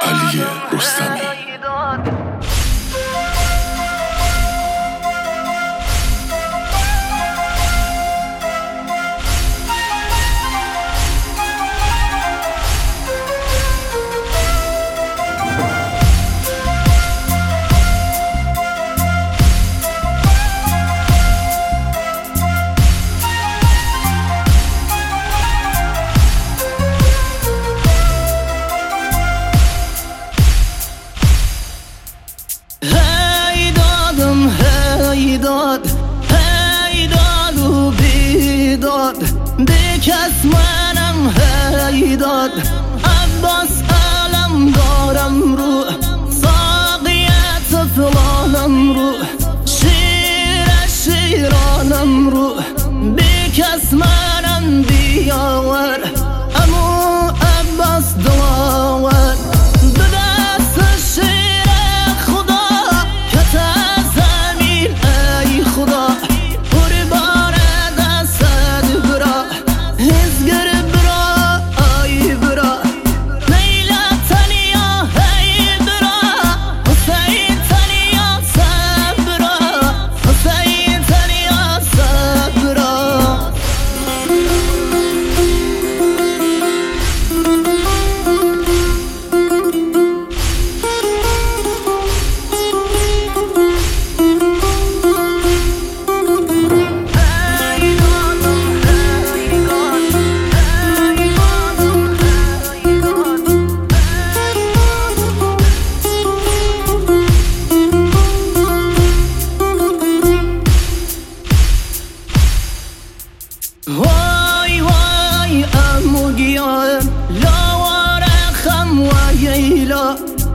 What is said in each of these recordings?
علی رستمی. هی داد و بیداد به کس منم هی داد عباس علم دارم رو ساقیت فلانم رو شیرانم رو به کس منم بیاور امو عباس دلاور وای وای امو گیان لاوار خم و ییلا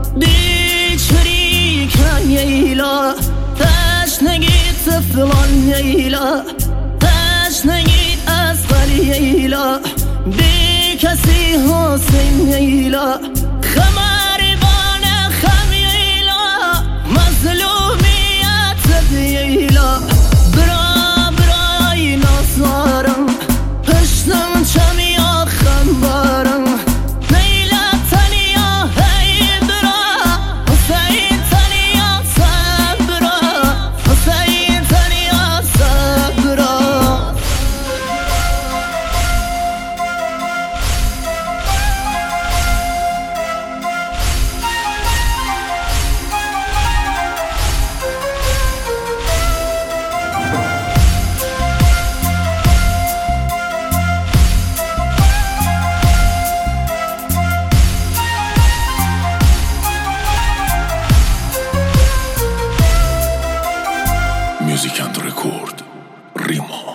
بیچری که ییلا تشنگی طفلان ییلا تشنگی اصغر ییلا بی کسی حسین ییلا خمربان خم ییلا مظلومیت ییلا برای نصارم پشتم چمیا خنبارم نیلا تنیا هی برا حسین تنیا صبرا حسین تنیا صبرا Music and Record Rimo.